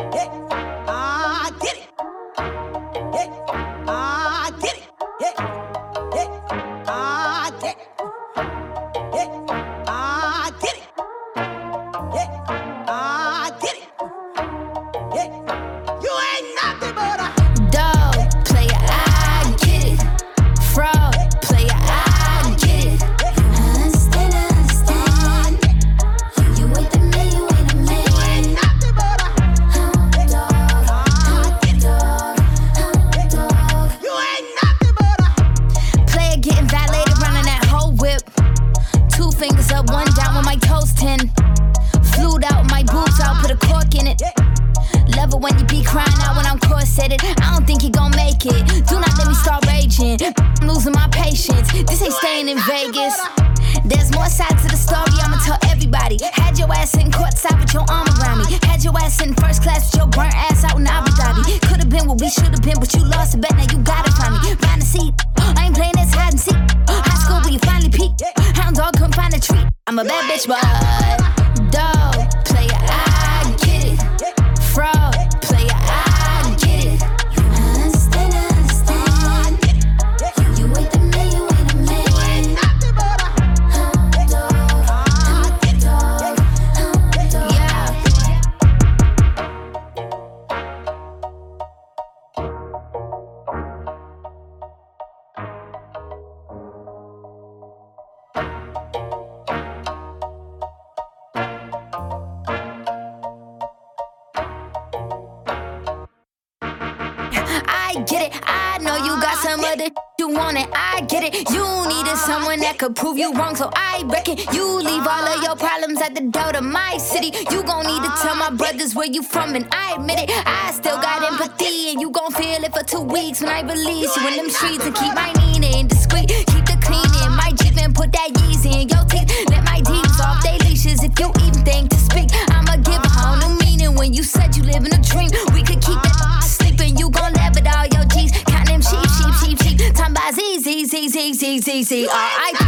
Could prove you wrong, so I reckon you leave all of your problems at the door to my city. You gon' need to tell my brothers where you from, and I admit it. I still got empathy, and you gon' feel it for 2 weeks when I release you in them streets. And keep my meaning discreet, keep the cleaning. My Jeep and put that Yeezy in your teeth. Let my D's off they leashes if you even think to speak. I'ma give a whole new meaning when you said you live in a dream. We could keep that sleeping, you gon' laugh at all your G's. Count them sheep. Time by Z. R.I.P.